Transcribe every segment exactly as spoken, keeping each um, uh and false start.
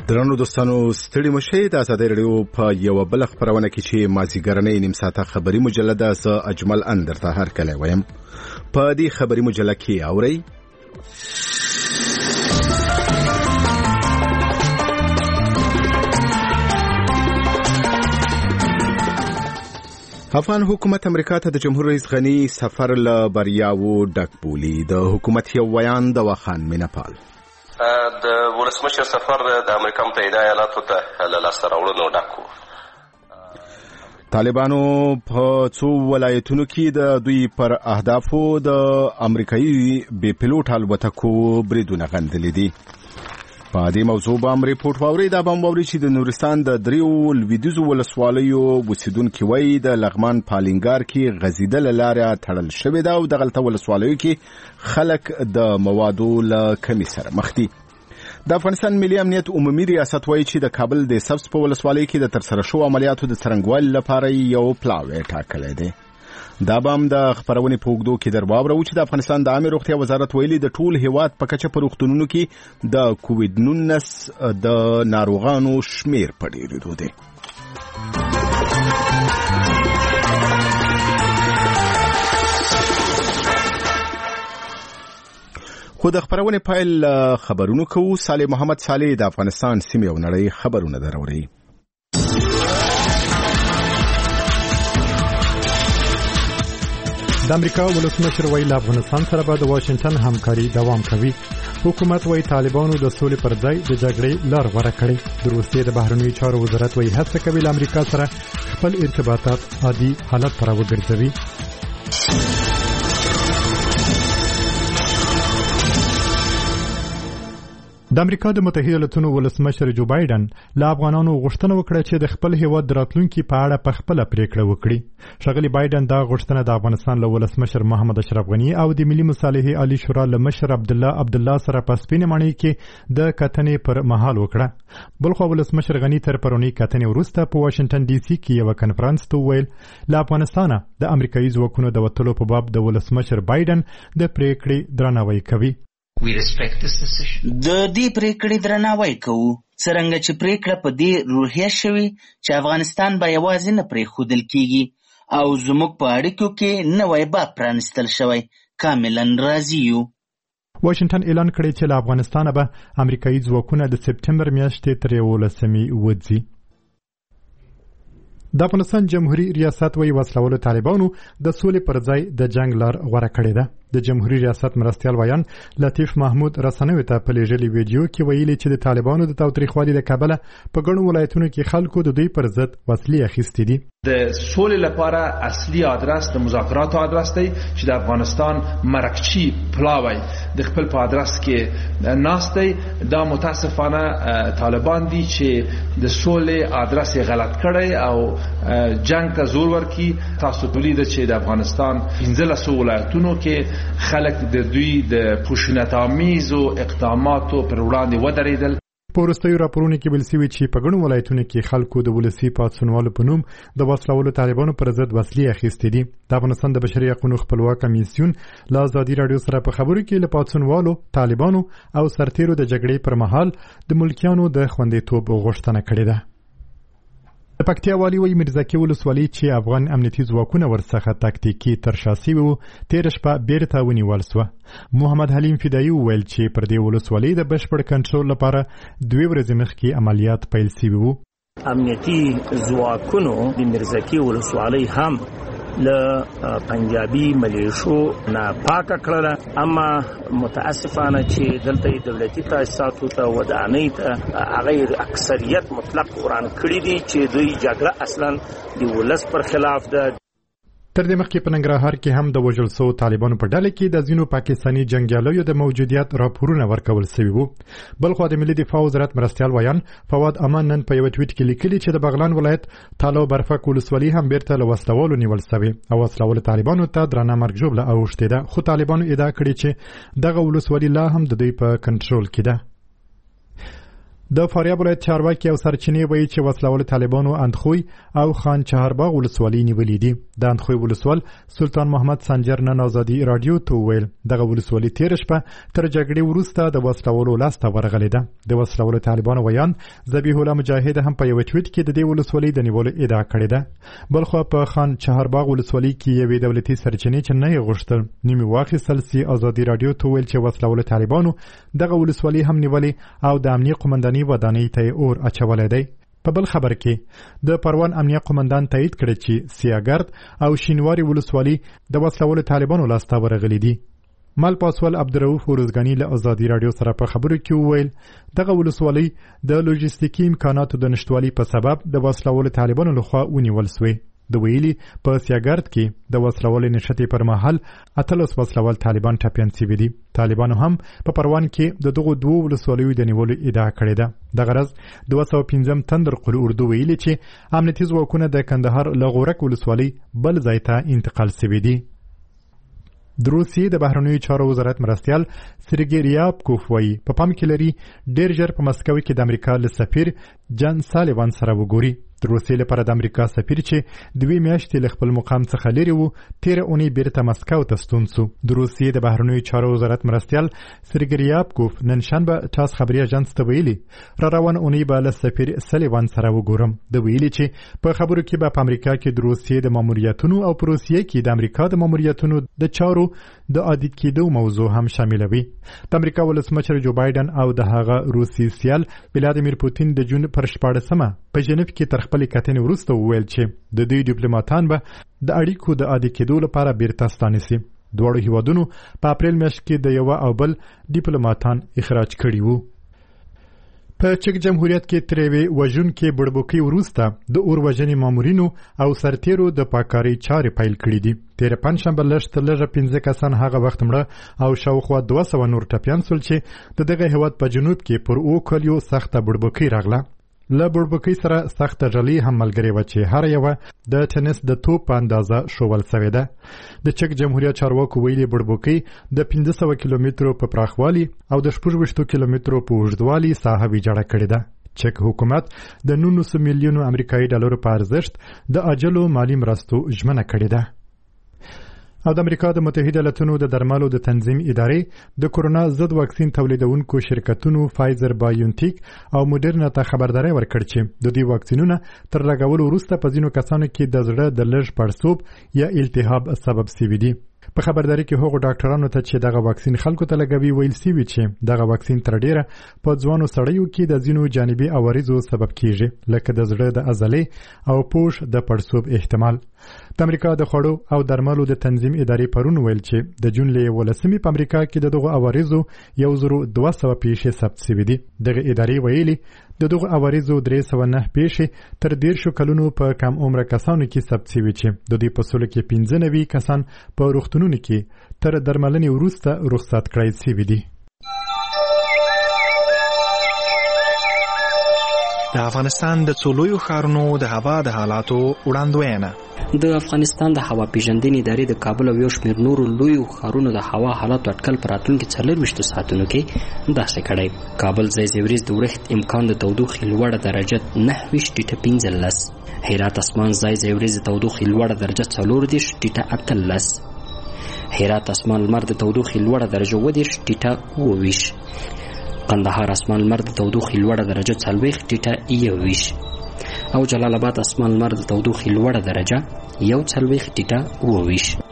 درنو دوستانو ستړي مشئ د ازادۍ رادیو په یو بل خبرونه کې چې مازیګرنۍ نیم ساعته خبري مجله ز اجمل اندر ته هر کله وایم په دې خبري مجله کې اوري افغان حکومت امریکا ته د جمهور رئیس غنی سفر له بریاو ډک بولی د حکومت یو بیان د وخان مینپال د ولسمشر سفر د امریکا متحده ایالاتو ته له لاسته راوړنو ډک و. طالبانو په څو ولایتونو کې د دوی پر اهدافو د امریکایي بې پیلوټ الوتکو بریدونه غندلي دي. په دې موضوع به ریپورت واوري دا به واوري چې د نورستان د دریو لویدیځو ولسوالیو اوسیدونکي وایي د لغمان پالینګار کې غزیدل لاره تړل شوې ده او د غلطه ولسوالیو کې خلک د موادو له کمی سره مخ دي. د افغانستان ملي امنیت عمومي ریاست وایي چې د کابل د سبز په ولسوالۍ کې د ترسره شوو عملیاتو د څرنګوالي لپاره یو پلاوی ټاکلی دی. دا به هم د خبرونې په اوږدو کې در واورو چې د افغانستان د عامې روغتیا وزارت ویلي د ټول هیواد په کچه په روغتونونو کې د کووډ نولس د ناروغانو شمیر په ډېرېدو دی. خو د خبرونې پیل خبرونو کوو. صالح محمد صالح د افغانستان سیمې او نړۍ خبرونه دروړي. د امریکا ولسمشر وایي له افغانستان سره به د واشنگټن همکاري دوام کوي. حکومت وایي طالبانو د سولې پر ځای د جګړې لار غوره کړې. د روسیې د بهرنیو چارو وزارت وایي هڅه کوي له امریکا سره خپل ارتباطات عادي حالت ته راوګرځوي. د امریکا د متحده ایالاتونو ولسمشر جو بایدن له افغانانو غوښتنه وکړه چې د خپل هیواد د راتلونکي په اړه په خپله پریکړه وکړي. ښاغلي بایدن دا غوښتنه د افغانستان له ولسمشر محمد اشرف غني او د ملي مصالحې عالی شورا له مشر عبدالله عبدالله سره په سپینې ماڼۍ کې د کتنې پر مهال وکړه. بلخوا ولسمشر غني تر پرونۍ کتنې وروسته په واشنګټن ډي سي کې یو کنفرانس ته وویل له افغانستانه د امریکایي ځواکونو د وتلو په باب د ولسمشر بایدن د پریکړې درناوی کوي. د دې پریکړې درناوی کوو څرنګه چې پریکړه په دې روحیه شوې چې افغانستان به یوازې نه پرېښودل کیږي او زموږ په اړیکو کې نوی باب پرانیستل شوی. کاملا راضي یو. واشنگټن اعلان کړی چې له افغانستانه به امریکایي ځواکونه د سپټمبر میاشتې تر یولسمې وځي. د افغانستان جمهوریت ریاست وایي وسلوالو طالبانو د سولې پر ځای د جنگ لار غوره کړې ده. د جمهوریت ریاست مرستیال ویان لطیف محمود رسنیو ته په لېږلي ویډیو کې ویلي چې د طالبانو د تاوتریخوالي له کبله په ګڼو ولایتونو کې خلکو د دوی پر ضد وسلې اخیستې دي. د سولې لپاره اصلي ادرس د مذاکراتو ادرس دی چې د افغانستان مرکچی پلاوی د خپل په ادرس کې ناست دی. دا متاسفانه طالبان دي چې د سولې ادرس غلط کړی او جنگ ته زور ورکي. تاسو ټولې د چې د افغانستان پنځلس ولایتونو کې خلک د دوی د خشونت‌آمیزو اقداماتو پر وړاندې ودرېدل. په وروستیو راپورونو کې ویل شوي چې په ګڼو ولایتونو کې خلکو د ولسي پاڅونوالو په نوم د وسلوالو طالبانو پر ضد وسلې اخیستې دي. د افغانستان د بشري حقوقو خپلواک کمیسیون له ازادي راډیو سره په خبرو کې له پاڅونوالو طالبانو او سرتیرو د جګړې پر مهال د ملکیانو د خوندیتوب غوښتنه کړې ده. د پکتیا والي وایي میرزکي ولسوالۍ چې افغان امنیتي ځواکونه ورڅخه تکتیکي ترشا سوي وو تېره شپه بیرته ونیول سوه. محمد حلیم فدایي وویل چې پر دې ولسوالۍ د بشپړ کنټرول لپاره دوې ورځې مخکې عملیات پیل سوي وو. امنیتي ځواکونو د میرزکي ولسوالۍ هم له پنجابي ملیشو نه پاکه کړله، اما متاسفانه چې دلته دولتي تاسیساتو ته ودانۍ ته هغه اکثریت مطلق وران کړي دي چې دوی جګړه اصلا د ولس پر خلاف ده. تر دې مخکې په ننګرهار کې هم د وژل شوو طالبانو په ډله کې د ځینو پاکستاني جنګیالیو د موجودیت راپورونه ورکول شوي وو. بلخوا د ملي دفاع وزارت مرستیال ویان فواد امان نن په یو ټویټ کې لیکلي چې د بغلان ولایت تالو برفک ولسوالۍ هم بیرته له وسلوالو نیول شوې او وسلوالو طالبانو ته درنه مرګ ژوبله اوښتې ده، خو طالبانو ادعا کړې چې دغه ولسوالۍ لا هم د دوی په کنټرول کې ده. د فاریاب ولایت چارواکي او سرچینې وایي چې وسلوال طالبانو اندخوی او خان چهارباغ ولسوالۍ نیولې دي. د اندخوی ولسوال سلطان محمد سنجر نن ازادي رادیو ته ویل دغه ولسوالۍ تیر شپه تر جګړې وروسته د وسلوالو لاسته ورغلې ده. د وسلوالو طالبانو ویان ذبیح الله مجاهد هم په یو ټویټ کې د دې ولسوالۍ د نیولو ادعا کړې ده. بلخو په خان چهارباغ ولسوالۍ کې یوې دولتي سرچینې چې نه یې غوښتل نیمې واخیستل سي. ازادي رادیو ته ویل چې وسلوالو طالبانو دغه ولسوالۍ هم نیولې او د امنیه قومندانۍ ودانۍ ته اور اچولې دی. په بل خبر کې د پروان امنیه قومندان تایید کړی چې سیاګرد او شینواري ولسوالۍ د وسلوالو طالبانو لاسته ورغلي دي. مال پاسوال عبدالرؤف ورزګانی له ازادي رادیو سره په خبرو کې وویل دغه ولسوالۍ د لوجستیکي امکاناتو د نشټوالي په سبب د وسلوالو طالبانو لخوا ونیول سوې. د ویلي په سیاګرد کې د وسلوال نشټې پر مهال اتلس وسلوال طالبان ټپيان سوي دي. طالبانو هم په پروان کې د دغو دوه ولسوالیو د نیولو ادعا کړې ده. د غرض دوه سوه پنځم تندر قل اردو ویلي چې امنیتي ځواکونه د کندهار له غورک ولسوالۍ بل ځای ته انتقال سوي دي. د روسیې د بهرنیو چارو وزارت مرستیال سرګی ریابکوف وایي په پام کې لري ډېر ژر په مسکو کې د امریکا له سفیر جان سالیوان سره وګوري. د روسیې لپاره د امریکا سفیر چې دوی میاشتې له خپل مقام څخه لرې وو تیره اونۍ بیرته مسکو ته ستون سو. د روسیې د بهرنیو چارو وزارت مرستیال سرګی ریابکوف نن شنبه ټاس خبري اژانس ته ویلي را روان اونۍ به له سفیر سالیوان سره وګورم. د ویلي چې په خبرو کې به په امریکا کې د روسیې د ماموریتونو او په روسیې کې د امریکا د ماموریتونو د چارو د عادي کېدو موضوع هم شاملوي. د امریکا ولسمشر جو بایدن او د هغه روسي سیال ولادیمیر پوتین د جون پر شپاړسمه په ژنیف کې تر خپل کتنې وروسته وویل چې د دوی ډیپلوماټان به د اړیکو د عادي کېدو لپاره بیرته ستانه سي. دواړو هیوادونو په اپریل میاشت کې د یو او بل ډیپلوماټان اخراج کړي وو. په چک جمهوریت کې تریوي وژونکي بړبوکي وروسته د اور وژنې مامورینو او سرتیرو د پاکاري چارې پیل کړې دي. تیر پنځشنبه لږ تر لږه پنځه کسان هغه وخت مړه او شاوخوا دوه سوه نور ټپیان سول چې د دغه هیواد په جنوب کې پر او کلیو سخته بړبوکي راغله. له بړبوکۍ سره سخته ژلۍ هم ملګرې وه چې هر یوه د ټنس د توپ په اندازه ښوول سوې ده. د چک جمهوریت چارواکو ویلي بړبوکۍ د پنځه سوه کیلومترو په پراخوالي او د شپږ ویشتو کیلومترو په اوږدوالي ساحه ویجاړه کړې ده. چک حکومت د نولس میلیونو امریکایي ډالرو په ارزښت د عاجلو مالي مرستو ژمنه کړې ده. او د امریکا د متحده ایالاتونو د درملو د تنظیم ادارې د کورونا ضد واکسین تولیدونکو شرکتونو فایزر بایونټیک او موډرنا ته خبرداري ورکړه چې د دې واکسینونو تر لګولو وروسته په ځینو کسانو کې د زړه د لږ پړسوب یا التهاب سبب سوي دي. په خبرداري کې هغو ډاکټرانو ته چې دغه واکسین خلکو ته لګوي ویل سوي چې دغه واکسین تر ډیره په ځوانو سړیو کې د ځینو جانبي عوارضو سبب کیږي لکه د زړه د عضلې او پوش د پړسوب احتمال. د امریکا د خوړو او درملو د تنظیم ادارې پرون ویل چې د جون له یولسمې په امریکا کې د دغو عوارضو یو زرو دوه سوه پیښې ثبت سوي دي. دغه ادارې ویلي د دغو عوارضو درې سوه نه پیښې تر دیرشو کلونو په کم عمره کسانو کې ثبت سوي چې د دوی په سلو کې پنځه نوي کسان په روغتونونو کې تر درملنې وروسته رخصت کړای سوي دي. د افغانستان د څو لویو ښارونو د هوا د حالاتو وړاندوینه. د افغانستان د هوا پیژندنې ادارې د کابل او یو شمېر نورو لویو ښارونو د هوا حالاتو اټکل په راتلونکي څلرویشتو ساعتونو کې داسې کړی. کابل ځای ځای وریځ د ورښت امکان د تودوخې لوړه درجه نهه ویشت ټیټه پنځلس. هرات اسمان ځای ځای وریځ د تودوخې لوړه درجه څلور دېرش ټیټه اتلس. هرات اسمان لمر د تودوخې لوړه درجه اووه دېرش ټیټه اووه ویشت. قندهار اسمان لمر د تودوخې لوړه درجه څلوېښت ټیټه یو ویشت او جلال آباد اسمان لمر د تودوخې لوړه درجه یو څلوېښت ټیټه اووه ویشت.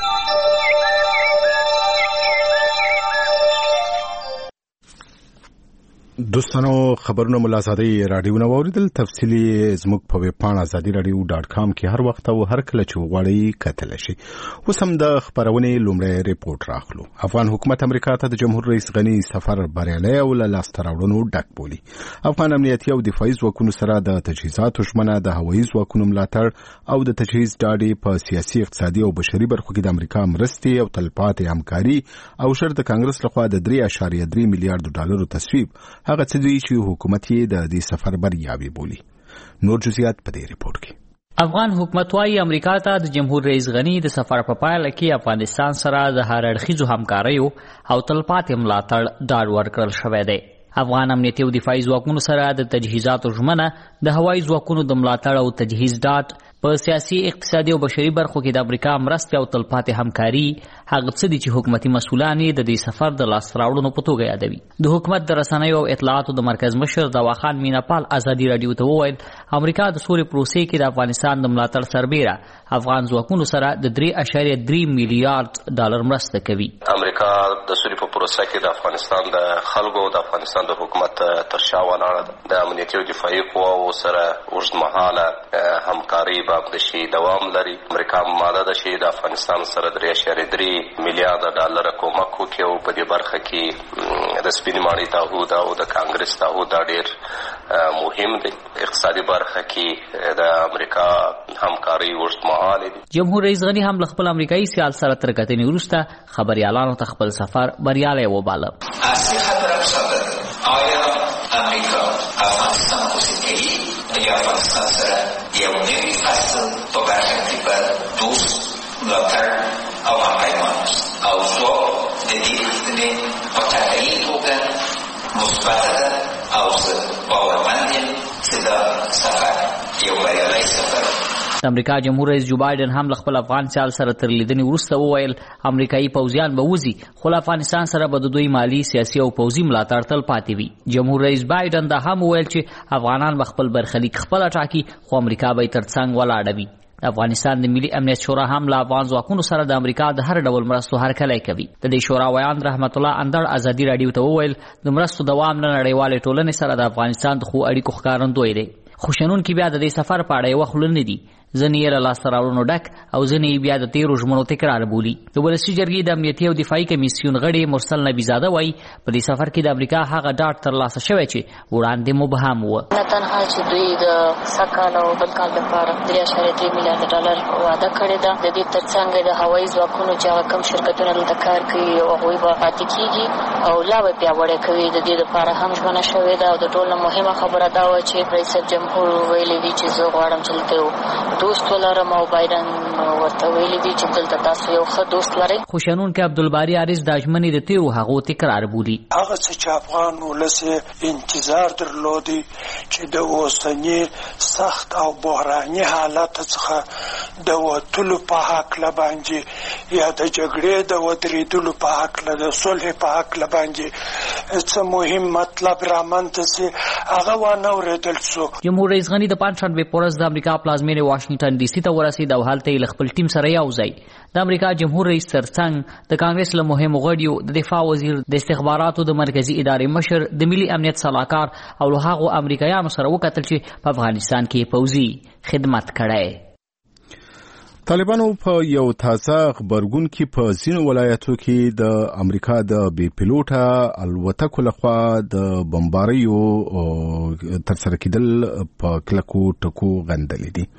دوستانو خبرونه مو له ازادۍ راډیو نه واوریدل. تفصیلي زموږ په ویب پاڼه ازادي راډیو ډاټ کام کې هر وخت او هر کله چې وغواړئ کتلی شئ. اوس هم د خپرونې لومړی ریپورټ راخلو. افغان حکومت امریکا ته د جمهور رئیس غني سفر بریالی او له لاسته راوړنو ډک بولي. افغان امنیتي او دفاعي ځواکونو سره د تجهیزاتو ژمنه، د هوایي ځواکونو ملاتړ او د تجهیز ډاډې په سیاسي، اقتصادي او بشري برخو کې د امریکا مرستې او تلپاتې همکاري او شر د کانګرس لخوا د درې اعشاریه درې میلیارډ ډالرو تصویب هغه څه دی چې حکومت یې د دې سفر بریاوي بولي. نور جزئیات په دې ریپورت کې. افغان حکومت وايي امریکا ته د جمهور رئیس غني د سفر په پایله کې افغانستان سره د هر اړخیزو همکاریو او تلپاتې ملاتړ ډاډ ورکړل شوی دی. افغان امنیتي او دفاعي ځواکونو سره د تجهیزاتو ژمنه د هوایي ځواکونو د ملاتړ او تجهیز ډاډ په سیاسي اقتصادي او بشري برخو کې د امریکا مرستې او تلپاتې همکاري هغه څه دي چې حکومتي مسؤلان یې د دې سفر د لاسته راوړنو په توګه یادوي. د حکومت د رسنیو او اطلاعاتو د مرکز مشر دواخان میناپال ازادي راډیو ته وویل امریکا د سولې پروسې کې د افغانستان د ملاتړ سربیره افغان ځواکونو سره د درې اعشاریه درې میلیارډ ډالر مرسته کوي. امریکا د سولې په پروسه کې د افغانستان د خلکو د افغانستان د حکومت تر شا ولاړه ده. د امنیتي او دفاعي قواو سره اوږدمهاله همکاري باب د شي دوام لري. امریکا ماده ده چې د افغانستان سره درې اعشاریه درې میلیارډ ډالر کومک وکړي او په دې برخه کې د سپینې ماڼۍ تعهد او د کانګرس تعهد دا ډېر مهم دی. اقتصادي برخه کې د امریکا همکاري اوږدمهاله دي. جمهور رئیس غني هم له خپل امریکایي سیال سره تر کتنې وروسته خبريالانو ته خپل سفر بریالی وباله. اصلي خبره څه آیا امریکا افغانستان اوسېدلي یا افغانستان سره یو نوي فصل په برخه کې په دوست ملاتړ او همپیمان او ځواب د دې پوښتنې په طبیعي توګه مثبته ده او زه باورمند یم چې دا سفر یو بریالی سفر. د امریکا جمهور رئیس جو بایدن هم له خپل افغان سیال سره تر لیدنې وروسته وویل امریکایي پوځیان به وځي خو له افغانستان سره به د دوی مالي سیاسي او پوځي ملاتړ تل پاتې وي. جمهور رئیس بایدن دا هم وویل چې افغانان به خپل برخلیک خپله ټاکي خو امریکا به یې تر څنګ ولاړه وي. د افغانستان د ملي امنیت شورا هم له افغان ځواکونو سره د امریکا د هر ډول مرستو هرکلی کوي. د دې شورا ویاند رحمت الله اندړ ازادي راډیو ته وویل د مرستو دوام له نړیوالې ټولنې سره د افغانستان د ښو اړیکو ښکارندوی دی. خو شنونکي بیا د دې سفر په اړه یوه خوله نه دي. ځینې یې له لاسته راوړنو ډک او ځینې یې بیا د تېرو ژمنو تکرار بولي. د ولسي جرګې د امنیتي او دفاعي کمیسیون غړي مرسل نبیزاده وایي په دې سفر کې د امریکا هغه ډاډ ترلاسه شوی چې وړاندې مبهم و. نه تنها چې دوی د سږ کال او بل کال لپاره درې اعشاریه درې میلیارډ ډالر وعده کړې ده، د دې تر څنګ د هوایي ځواکونو چې هغه کم شرکتونه دلته کار کوي او هغوی به پاتې کېږي او لا به پیاوړی کوي. د دې دپاره هم ژمنه شوې ده او د ټولو مهمه خبره دا وه چې رئیس جمهور ویلي دي چې زه غواړم چې دلته یو دوست ولرم او بایدن ورته ویلي دي چې دلته تاسو یو ښه دوست لرئ. خو شنونکی عبدالباري عارض دا ژمنې د تېرو هغو تکرار بولي. هغه څه چې افغان ولس انتظار درلودی چې د اوسني سخت او بحراني حالت څخه د وتلو په هکله باندې یا د جګړې د ودرېدلو په هکله د صلح په هکله باندې څه مهم مطلب رامنځته سي هغه وانه اورېدل شو. جمهور رئیس غني د پنجشنبې په ورځ د امریکا پلازمینې واشنګټن ډي سي ته ورسېد او هلته یې له خپل ټیم سره یو ځای د امریکا جمهور رئیس ترڅنګ د کانګرس له مهمو غړیو د دفاع وزیر د استخباراتو د مرکزي ادارې مشر د ملي امنیت صلاحکار او له هغو امریکایانو سره وکتل چې په افغانستان کې پوځي خدمت کړی. طالبانو په یو تازه خبرګون کې په ځینو ولایتو کې د امریکا د بې پیلوټه الوتکو لخوا د بمباریو ترسره کېدل په کلکو ټکو غندلې دي.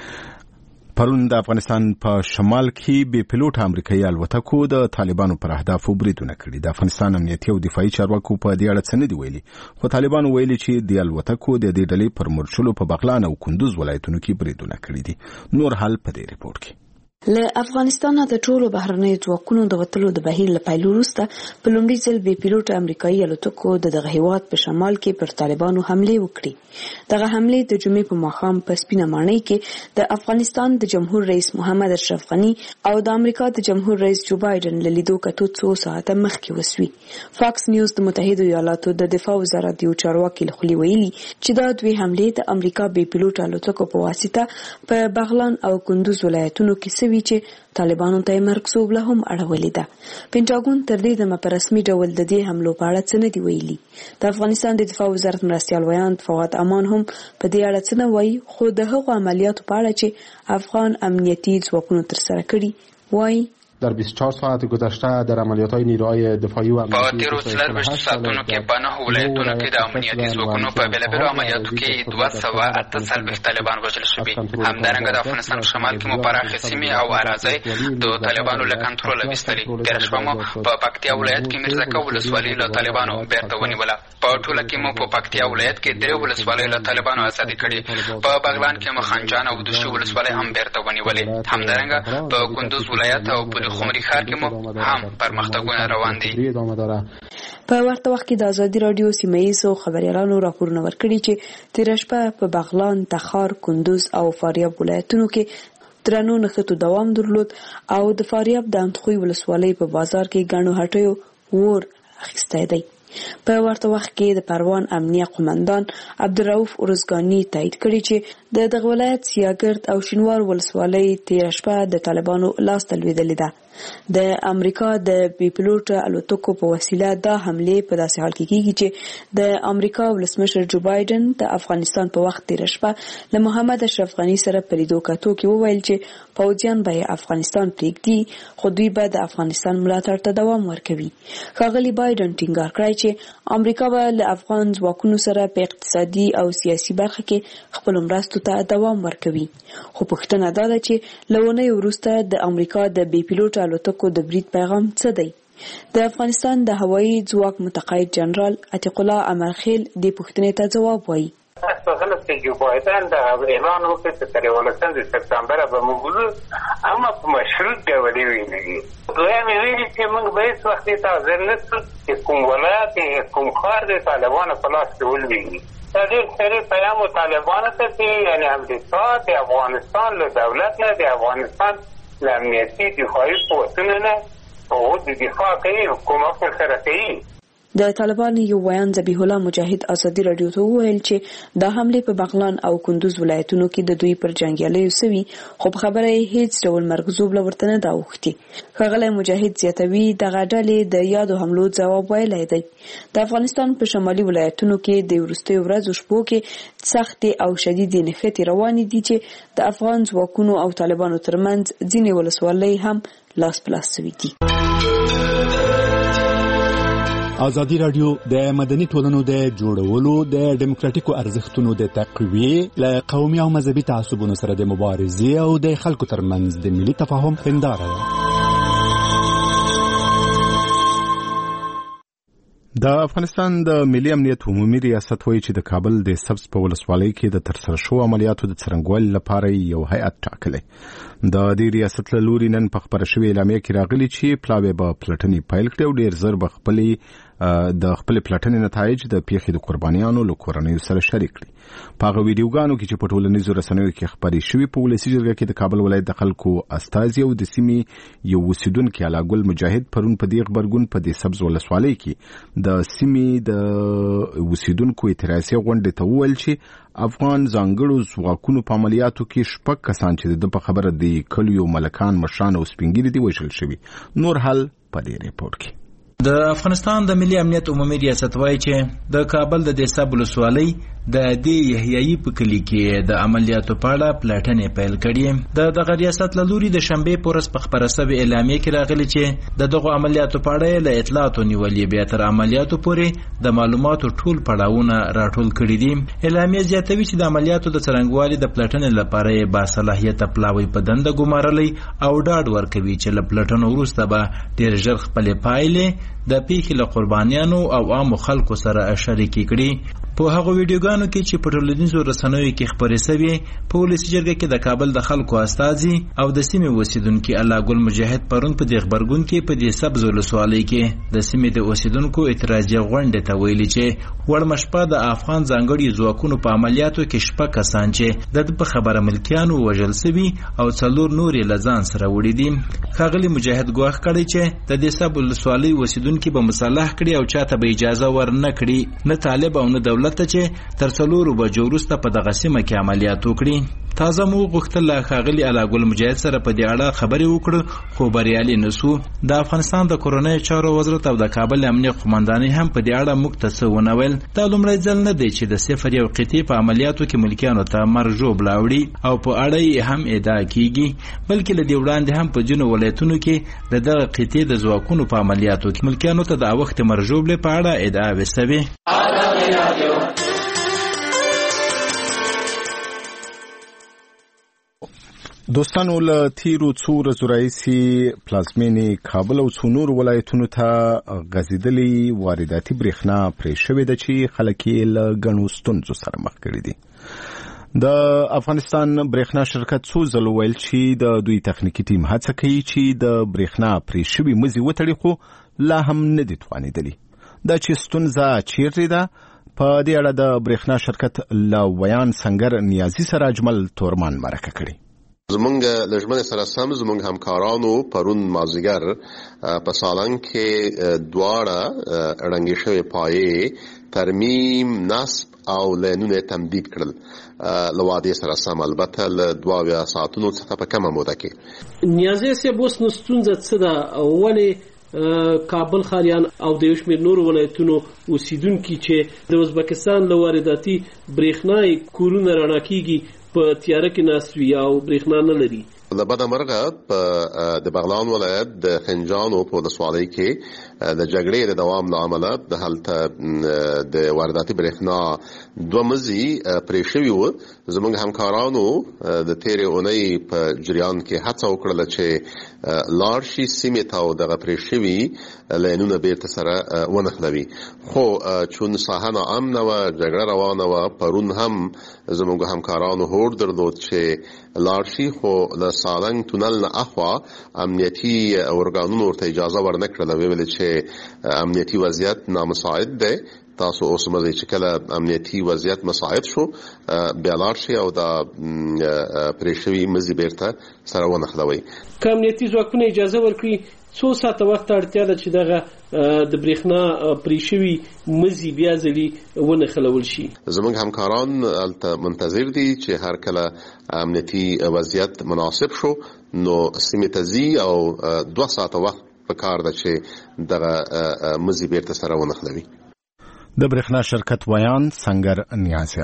پرون د افغانستان په شمال کې بې پیلوټه امریکایي الوتکو د طالبانو پر اهدافو بریدونه کړي. د افغانستان امنیتي او دفاعي چارواکو په دې اړه څه نه دي ویلي، خو طالبانو ویلي چې د الوتکو د دې ډلې پر مرچلو په بغلان او کندوز ولایتونو کې بریدونه کړي دي. نور حال په دې ریپورت کې. له افغانستان د ټولو بهرنیو ځواکونو د وتلو د بهیر له پیل وروسته په لومړي ځل بې پیلوټه امریکایي الوتکو د دغه هیواد په شمال کې پر طالبانو حملې وکړي. دغه حملې د جمعې په ماښام په سپینه ماڼۍ کې د افغانستان د جمهور رئیس محمد اشرف غني او د امریکا د جمهور رئیس جو بایدن له لیدو کتو څو ساعته مخکې وسوي. فاکس نیوز د متحده ایالاتو د دفاع وزارت یو چارواکي له خولې ویلي چې دا دوی حملې د امریکا بې پیلوټه الوتکو په واسطه په بغلان او کندوز ولایتونو کې وی چې طالبانو ته مرکزوب له هم اړولې ده. پینټاګون تر دې دمه په رسمي ډول د دې حملو په اړه څه نه دی ویلي. د افغانستان د دفاع وزارت مرستیال ویاند فواد امان هم په دې اړه څه نه وایي، خو د هغو عملیاتو په اړه چې افغان امنیتي ځواکونو ترسره کړي وایي در بیست و چهار ساعت گذشته در عملیات‌های نیروهای دفاعی و په تیرو څلوېښتو ساعتونو کې په نهو ولایتونو کې د امنیتي ځواکونو په بېلابېلو عملیاتو کې دوه سوه اته څلوېښت طالبان وژل شوي. همدارنګه د افغانستان په شمال کې مو پراخې سیمې او اراضۍ د طالبانو له کنټروله ویستلې. تېره شپه مو په پکتیا ولایت کې میرزکه ولسوالي له طالبانو بیرته ونیوله. په ټوله کې مو په پکتیا ولایت کې درې ولسوالۍ له طالبانو ازادې کړې. په بغلان کې مو خنجان او دوشي ولسوالۍ هم بیرته ونیولې. همدارنګه په کندوز ولایت او په خمري ښار کې مو هم پرمختګونه روان دي. په ورته وخت کې د ازادي راډیو سیمه‌ییزو خبريالانو راپورونه ورکړي چې تېره شپه په بغلان، تخار، کندوز او فاریاب ولایتونو کې درنو نښتو دوام درلود او د فاریاب د اندخوی ولسوالۍ په بازار کې ګڼو هټیو ور اخیستی دی. په ورته وخت کې د پروان امنیه قومندان عبدالرؤف ارزګاني تایید کړي چې د دغه ولایت سیاګرد او شینوار ولسوالۍ تېره شپه د طالبانو لاس ته لوېدلې ده. د امریکا د بي پلوټ الوتکو په وسیله دا حمله په داسې حال کې کیږي چې د امریکا ولسمشر جو بایدن د افغانستان په وخت تېره شپه له محمد اشرف غني سره په لیدو کتو کې وویل چې پوځیان به افغانستان پرېږدي خو دوی به د افغانستان ملاتړ ته دوام ورکوي. ښاغلي بایدن ټینګار کړی چې امریکا به له افغان ځواکونو سره په اقتصادي او سیاسي برخه کې خپل مرستو ته دوام ورکوي. خو پوښتنه دا ده چې له اونۍ وروسته د امریکا د بي پلوټ الوتکو د برید پیغام څه دی؟ د افغانستان د هوایي ځواک متقاعد جنرال عتیق الله امرخیل دې پوښتنې ته ځواب وایي. غلط چې جو بایدن د اعلان وکړ چې تر یولسم د سپتمبر به موږ اما په مشروط ډول ویلي. دویم ویلي چې موږ به هېڅ وخت ته حاضر نه شو چې کوم ولایت کوم ښار د طالبانو په لاس کې ولوېږي. دا ډېر صریح پیغام طالبانو ته چې یعنې امریکا د افغانستان له دولت نه د افغانستان له امنیتي دفاعي قوتونو نه هغوی د دفاع کوي، حکومت ورسره کوي. د طالبانو یو ویان ذبیح الله مجاهد ازادي راډیو ته وویل چې دا حمله په بغلان او کندوز ولایتونو کې د دوی پر جنګیالیو سوي خو په خبره یې هیڅ ډول مرګزوب ورته نه دا اوښتي. ښاغلی مجاهد زیاتوي دغه ډلې د یادو حملو ځواب ویلی دی. د افغانستان په شمالي ولایتونو کې د وروستیو ورځو شپو کې سختې او شدیدې نښتې روانې دي چې د افغان ځواکونو او طالبانو ترمنځ ځینې ولسوالۍ هم لاس په لاس سوي دي. ازادي راډیو د مدني ټولنو د جوړولو د ډیموکراتیکو ارزښتونو د تقویې له قومي او مذهبي تعصبونو سره د مبارزې او د خلکو ترمنځ د ملي تفاهم هنداره ده. د افغانستان د ملي امنیت عمومي ریاست وایي چې د کابل د سبز په ولسوالۍ کې د ترسره شوو عملیاتو د څرنګوالي لپاره یو هیئت ټاکلی. د دې ریاست له لوري نن په خپره شوې اعلامیه کې راغلي چې پلاوی به پلټنې پیل کړي او ډېر ژر به خپلې د خپل پلټنې نتایج د پیښې د قربانیانو له کورنیو سره شریک کړي. په هغه ویډیوګانو کې چې په ټولنیزو رسنیو کې خپرې شوې په ولسي جرګه کې د کابل ولایت د خلکو استازي او د سیمې یو اوسیدونکي علاګل مجاهد پرون په دې غبرګون په دې سبز ولسوالۍ کې د سیمې د اوسیدونکو اعتراضي غونډې ته وویل چې افغان ځانګړو ځواکونو په عملیاتو کې شپږ کسان چې د په خبره د کلیو ملکان مشران او سپینګیري دي وژل شوي. نور حال په دې ریپورت کې. د افغانستان د ملي امنیت عمومي ریاست وایي چې د کابل د دیساب ولسوالۍ د دې یحیی په کلی کې د عملیاتو په اړه پلټنې پیل کړي. د دغه ریاست له لوري د شنبې په ورځ په خپره شوې اعلامیه کې راغلي چې د دغو عملیاتو په اړه له اطلاعاتو نیولې بیا تر عملیاتو پورې د معلوماتو ټول پړاوونه راټول کړي دي. اعلامیه زیاتوي چې د عملیاتو د څرنګوالي د پلټنې لپاره یې باصلاحیته پلاوی په دنده ګمارلی او ډاډ ورکوي چې له پلټنو وروسته به ډېر ژر خپلې پایلې د پیښې له قربانیانو او عامو خلکو سره شریکې کړي. په هغو ویډیوګانو کې چې په ټولنیزو رسنیو کې خپرې شوې په ولسي جرګه کې د کابل د خلکو استازي او د سیمې اوسیدونکي الله ګل مجاهد پرون په دې غبرګون کې په دې سبز ولسوالۍ کې د سیمې د اوسیدونکو اعتراضي غونډې ته ویلي چې وړمه شپه د افغان ځانګړي ځواکونو په عملیاتو کې شپږ کسان چې د په خبره ملکیانو وژل شوي او څلور نور یې له ځان سره وړي دي. ښاغلي مجاهد ګواښ کړی چې د دې سب ولسوالۍ اوسیدونکي به مصالح کړي او چاته به اجازه ور نه کړي، نه طالب او نه دولت ته چې تر څلورو بجو وروسته په دغه سیمه کې عملیات وکړي. تازه مو غوښتل له ښاغلي علاګل مجاهد سره په دې اړه خبرې وکړو خو بریالي نه سو. د افغانستان د کورنۍ چارو وزارت او د کابل امنیه قومندانۍ هم په دې اړه موږ ته څه ونه ویل. دا لومړی ځل نه دی چې د صفر یو قطعې په عملیاتو کې ملکیانو ته مرګ ژوبله اوړي او په اړه یې هم ادعا کیږي، بلکې له دې وړاندې هم په ځینو ولایتونو کې د دغه قطعې د ځواکونو په عملیاتو کې ملکیانو ته د وخت مرګ ژوبلې په اړه ادعاوې شوې. دوستانو له تیرو څو ورځو راهیسې پلازمینې کابل او څو نورو ولایتونو ته غځېدلې وارداتي برېښنا پرې شوې ده چې خلک یې له ګڼو ستونزو سره مخ کړي دي. د افغانستان برېښنا شرکت څو ځلو ویل چې د دوی تخنیکي ټیم هڅه کوي چې د برېښنا پرې شوي مزي وتړي خو لا هم نه دي توانېدلي. د چې ستونزه چیرته ده. په دې اړه د برېښنا شرکت له ویان سنگر نیازي سره اجمل تورمان مرکه کړي. زمونږ له ژمنې سره سم زمونږ همکارانو پرون مازدیګر په سالنګ کې دواړه ړنګې شوې پایې ترمیم، نصب او لینونه تمدید کړل له وعدې سره سم، البته له دوه اویا ساعتونو څخه په کمه موده کې. نیازي صاحب اوس نو ستونزه څه ده؟ ولې کابل خاریان او د یو شمېر نورو ولایتونو اوسیدونکي چې د ازبکستان له وارداتي برېښنا کورونه رڼا کېږي په تیاره کې ناست وي او برېښنا نه لري؟ د بده مرغه په د بغلان ولایت د خنجانو په ولسوالۍ کې د جګړې د دوام له امله د هلته د وارداتي برېښنا دوه مزي پرې شوي وو. زموږ همکارانو د تېرې اونۍ په جریان کې هڅه وکړله چې لاړ شي سیمې ته او دغه پرې شوي لینونه بیرته سره ونښلوي، خو چون ساحه ناامنه وه، جګړه روانه وه، پرون هم زموږ همکارانو هوډ درلود چې لاړ شي، خو له سالنګ تونل نه اخوا امنیتي ارګانونو ورته اجازه ورنه کړله. ویل چې امنیتي وضعیت نامساعد دی، تاسو اوس مزه چې کله امنیتي وضعیت مساعد شو بیا لاړ شي او دا پرېښوي مزي بیرته سره ونښلوئ. که امنیتي ځواکونه اجازه ورکړي څو ساعته وخت اړتیا ده چې دغه د برېښنا پرېښوي مزي بیا ځلي ونښلول شي؟ زموږ همکاران هلته منتظر دي چې هر کله امنیتي وضعیت مناسب شو نو سیمې ته ځي او دوه ساعته وخت په کار ده چې دغه مزي بیرته سره ونښلوي. د برېښنا شرکت ویان سنگر نیازي.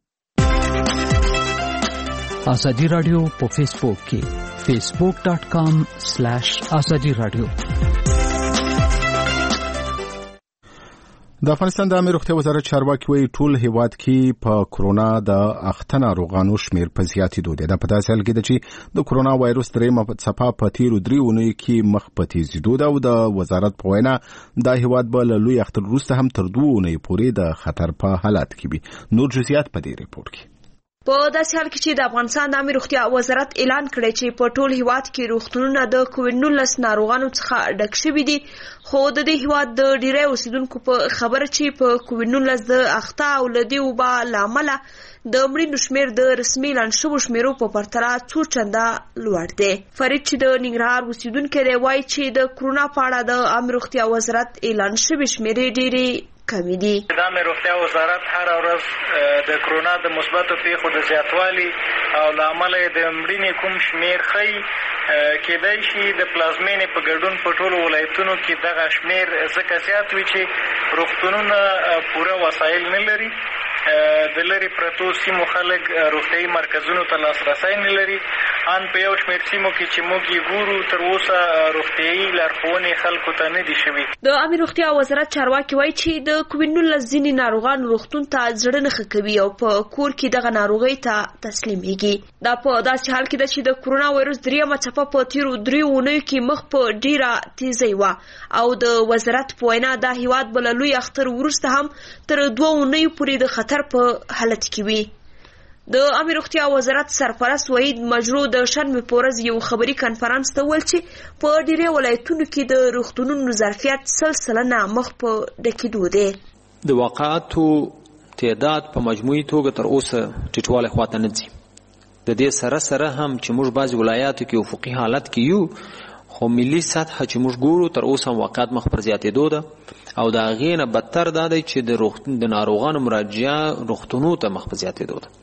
ازادي رادیو په فیسبوک کې فیسبوک ډاٹ کام سلیش ازادي رادیو. د افغانستان د عامه روغتیا وزارت چارواکي وایي ټول هیواد کې په کرونا د اخته ناروغانو شمیر په زیاتېدو دی. دا په داسې حال کې ده چې د کرونا وایرس درېیمه څپه په تېرو درې اونیو کې مخ په تېزېدو ده او د وزارت په وینا دا هیواد به له لوی اختر وروسته هم تر دوه اونیو پورې د خطر په حالت کې وي. نور جزئیات په دې ریپورت کې. په داسې حال کې چې د افغانستان د عامه روغتیا وزارت اعلان کړی چې په ټول هیواد کې روغتونونه د کووډ نولس ناروغانو څخه ډک شوي دي، خو د دې هیواد د ډیری اوسیدونکو په خبره چې په کووډ نولس د اخته او له دې وبا له امله د مړینو شمېر د رسمي اعلان شوو شمېرو په پرتله څو چنده لوړ دی. فرید چې د ننګرهار اوسیدونکی دی وایي چې د کرونا په اړه د عامه روغتیا وزارت اعلان شوې شمېرې ډېرې کمی دي. د عامه روغتیا وزارت هر ورځ د کرونا د مثبتو پیښو د زیاتوالي او له امله د مړینې کوم شمېر ښیي. کېدای شي د پلازمینې په ګډون په ټولو ولایتونو کې دغه شمېر ځکه زیات وي چې روغتونونه پوره وسایل نه لري. د لرې پرتو سیمو خلک روغتیایي مرکزونو ته لاسرسی نه لري. ان په یو شمېر سیمو کې چې موږ یې ګورو تر اوسه روغتیایي لارښوونې خلکو ته نه دي شوي. د عامه روغتیا وزارت چارواکي وایي چې د کووډ نولس ځینې ناروغان روغتون ته زړه نه ښه کوي او په کور کې دغه ناروغۍ ته تسلیمیږي. دا په داسې حال کې ده چې د کرونا وایرس درېیمه څپه په تېرو دریو اونیو کې مخ په ډېره تیزۍ وه او د وزارت په وینا دا هیواد به له لوی اختر وروسته هم تر دوه اونیو پورې د خطر په حالت کې وي. د عامه روغتیا وزارت سرپرست وحید مجرو د شنبې په ورځ یو خبري کنفرانس ته وویل چې په ډېری ولایتونو کې د روغتونونو ظرفیت سل سلنه مخ په ډکېدو دی. د واقعاتو تعداد په مجموعي توګه تر اوسه ټیټوالی خواته نه ځي. د دې سره سره هم چې موږ بعضې ولایاتو کې افقي حالت کې یو، خو ملي سطحه چې موږ ګورو تر اوسه هم واقعات مخ پر زیاتېدو ده او د هغې نه بدتر دا دی چې د ناروغانو مراجعه روغتونو ته مخ په زیاتېدو ده.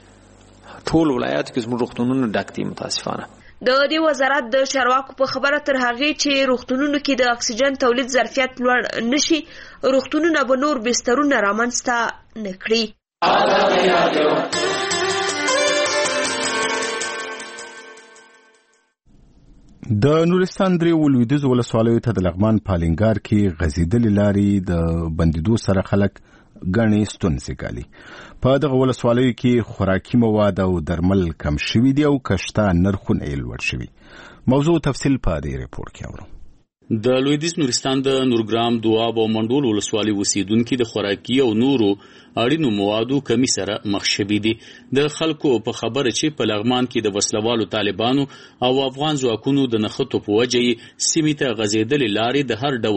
ټول ولایاتو کې زموږ روغتونونه ډک دي متاسفانه. د دې وزارت د چارواکو په خبره تر هغې چې روغتونونو کې د اکسیجن تولید ظرفیت لوړ نشي، روغتونونه به نور بسترونه رامنځته نه کړي. د نورستان درې ولویدیځو ولسوالیو ته د لغمان پالنګار کې غځېدلې لارې د بندېدو سره خلک ګڼې ستونزې ګالي. په دغه ولسوالیو کې خوراکي مواد او درمل کم شوي دي او کشته نرخونه یې لوړ شوي. موضوع تفصیل په دې ریپورټ کې اورو. د لویدیځ نورستان د نورګرام دواب او منډول ولسوالۍ اوسیدونکي د خوراکي او نورو اړینو موادو کمی سره مخ شوي دي. د خلکو په خبره چې په لغمان کې د وسلوالو طالبانو او افغان ځواکونو د نښتو په وجه یې سیمې ته غځېدلې لارې د هر ډول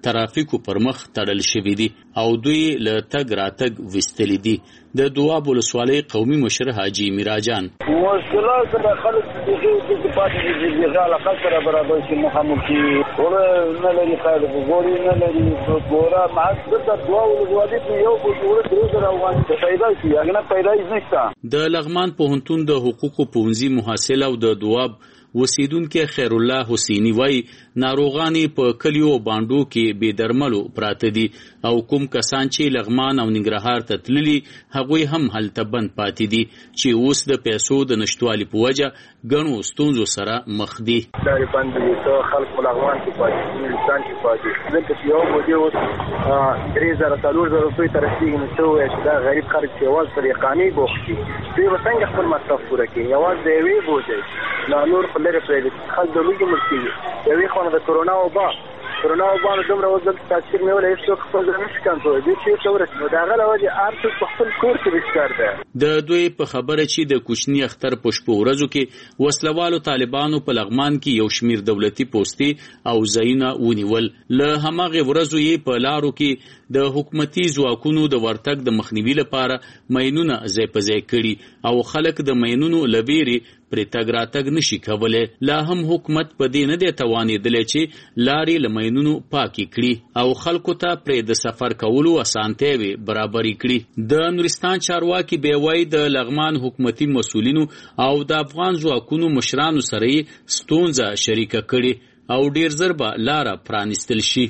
ترافیکو پر مخ تړل شوی دي او دوی له تګ راتګ وستلی دي. د دواب ولسوالۍ قومي مشر حاجی میراجان مشکلات د خلک د پاتې دي غاله خطر برابر شي مخامخي ور نه لري خیر وګوري نه لري ګورا ما د دواب ولسوالۍ یو په ډول درو روان دي پیدا شي هغه پیدا نشته. د لغمان پوهنتون د حقوقو پوهنځي محصل او د دواب وسیدونکو خیر الله حسینی وای ناروغانی په کلیو باندو کې بے درملو پراته دي او کوم کسان چې لغمان او ننګرهار ته تللي هغوی هم هلته بند پاتې دي چې اوس د پیسو د نشټوالي په وجه ګڼو ستونزو سره مخ دي. دا بند دي ته خلک لغمان کې پاتې انسان کې پاتې دلته یو بده اوس درې زره څلور زره روپۍ تر رسیدي نو څه دا غریب خلک چې واز طریقانی بوختي دوی وسنګ خپل مصرف پوره کوي یواز دی وی بوځي لا نور لري پرې خلک د لوګي مرتي یوې خو د کرونا وبا کرونا وبا دومره وځل تاثیر نه ولې هیڅ خپل نه کنټرول دي چې څورت نو دا غلا وجه ارڅ په خپل کور کې وشکار ده. د دوی په خبره چې د کوچنی اختر پښپو ورځو کې وسلوالو طالبانو په لغمان کې یو شمیر دولتي پوسټي او ځایونه ونیول. له هماغه ورځو یې په لارو کې د حکومتي ځواکونو د ورتګ د مخنیوي لپاره ماینونه ځای په ځای کړي او خلک د ماینونو لبيري پرې تګ راتګ نشي کولای. لا هم حکومت په دې نه دی توانېدلی چې لارې له ماینونو پاکې کړي او خلکو ته پرې د سفر کولو اسانتیاوې برابرې کړي. د نورستان چارواکي بیا وایي د لغمان حکومتي مسؤلینو او د افغان ځواکونو مشرانو سره یې ستونزه شریکه کړي او ډیر زر به لاره پرانیستل شي.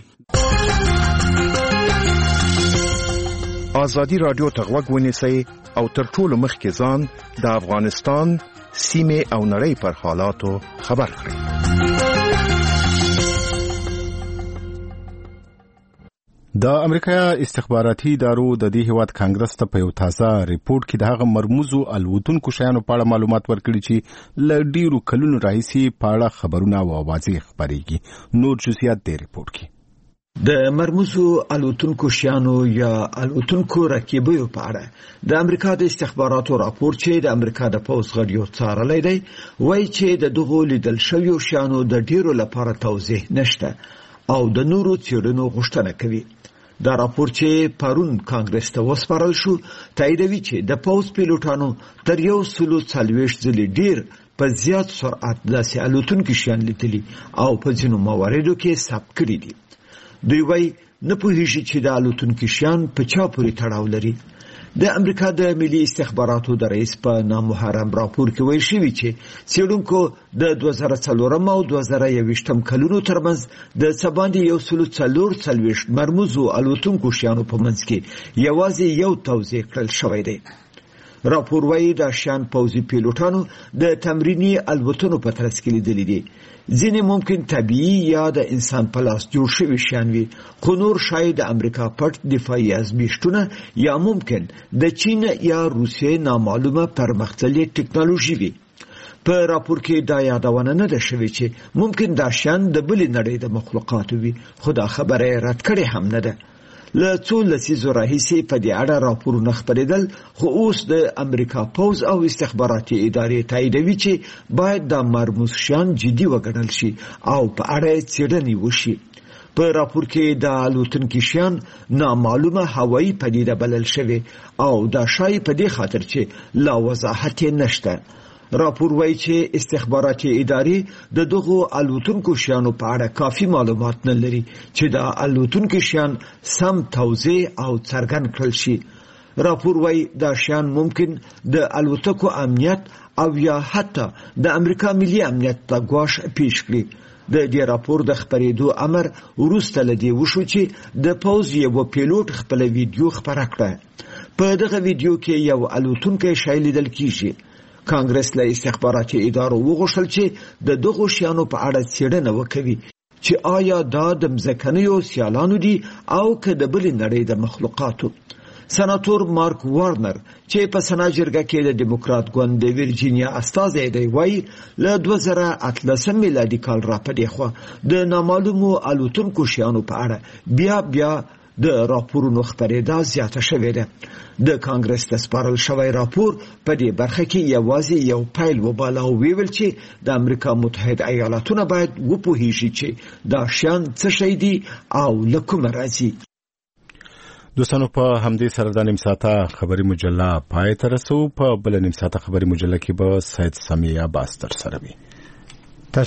آزادی رادیو ته غوږ ونیسئ او تر ټولو مخکې ځان د افغانستان سیمې او نړۍ پر حالاتو خبر کړئ. د امریکا استخباراتي ادارو د دې هیواد کانګرس ته په یو تازه ریپورت کې د هغه مرموزو الوتونکو شیانو په اړه معلومات ورکړي چې له ډیرو کلونو راهیسې په اړه خبرونه او اوازې خپرېږي. نور جزئیات دې ریپورت کې د مرموزو الوتونکو شیانو یا الوتونکو رکیبیو په اړه د امریکا د استخباراتو راپور چې د امریکا د پوز غړیو څارلی دی وایي چې د دغو لیدل شویو شیانو د ډیرو لپاره توضیح نشته او د نورو څېړنو غوښتنه کوي. دا راپور چې پرون کانګرس ته وسپارل شو تاییدوي چې د پوز پیلوټانو تر یو سلو څلوېښت ځلې ډیر په زیات سرعت داسې الوتونکي شیان لیدلي او په ځینو مواردو کې ثبت کړي دي. دوی وایي نه پوهیږي چې د الوتونکي شیان په چا پورې تړاو لري. د امریکا د ملي استخباراتو د رئیس په نامحرم راپور کې ویل شوي چې څېړونکو د دوه زره څلورم او دوه زره یوویشتم کلونو ترمنځ د څه باندې یو سلو څلور څلوېښت مرموزو الوتونکو شیانو په منځ کې یوازې یو توضیح کړل شوی دی. راپور وایي دا شیان پوځي پیلوټانو د تمریني الوتنو په ترڅ کې لیدلي دي. ځینې ممکن طبیعي یا د انسان په لاس جوړ شوي شیان وي خو نور شاید د امریکا پټ دفاعي ازمیښتونه یا ممکن د چین یا روسیې نامعلومه پرمختللې ټکنالوژي وي. په راپور کې دا یادونه نه ده شوې چې ممکن دا شیان د بلې نړۍ د مخلوقاتو وي خو دا خبره رد کړې هم نه ده. له څو لسیزو راهیسې په دې اړه راپورونه خپرېدل خو اوس د امریکا پوز او استخباراتي ادارې تاییدوي چې باید دا مرموز شیان جدي وګڼل شي او په اړه یې څېړنې وشي. په راپور کې د الوتونکي شیان نامعلومه هوایي پدیده بلل شوې او دا شایي په دې خاطر چې لا وضاحت یې نشته. راپور وایي چې استخباراتي ادارې د دغو الوتونکو شیانو په اړه کافي معلومات نه لري چې دا الوتونکي شیان سم توضیح او څرګند کړل شي. راپور وایي دا شیان ممکن د الوتکو امنیت او یا حتی د امریکا ملي امنیت ته ګواښ پیښ کړي. د دې راپور د خپرېدو امر وروسته له دې وشو چې د پوز یو پیلوټ خپل ویډیو خپره کړه. په دغه ویډیو کې یو الوتونکی شی لیدل کیږي. کانګرس له استخباراتي ادارو وغوښتل چې د دغو شیانو په اړه څېړنه وکړي چې آیا دا د مځکنیو سیالانو دي او که د بلې نړۍ د مخلوقاتو. سناتور مارک وارنر چې په سنا جرګه کې د دیموکرات ګوند د ویرجینیا استازی دی وایي له دوه زره اتلسم میلادي کال را پدې خوا د نامعلومو الوتونکو شیانو په اړه بیا بیا د راپورونو خپرېدا زیاته شوې ده. د کانګرس ته سپارل شوی راپور په دې برخه کې یوازې یو پیل وباله او ویل چې د امریکا متحده ایالاتونه باید وپوهیږي چې دا شیان څه شی دي او له کومه راځي. دوستانو په همدې سره د نیم ساعته خبري مجله پای ته رسو. په بل نیم ساعته خبري مجله کې به سید سمیع عباس تر سره وي.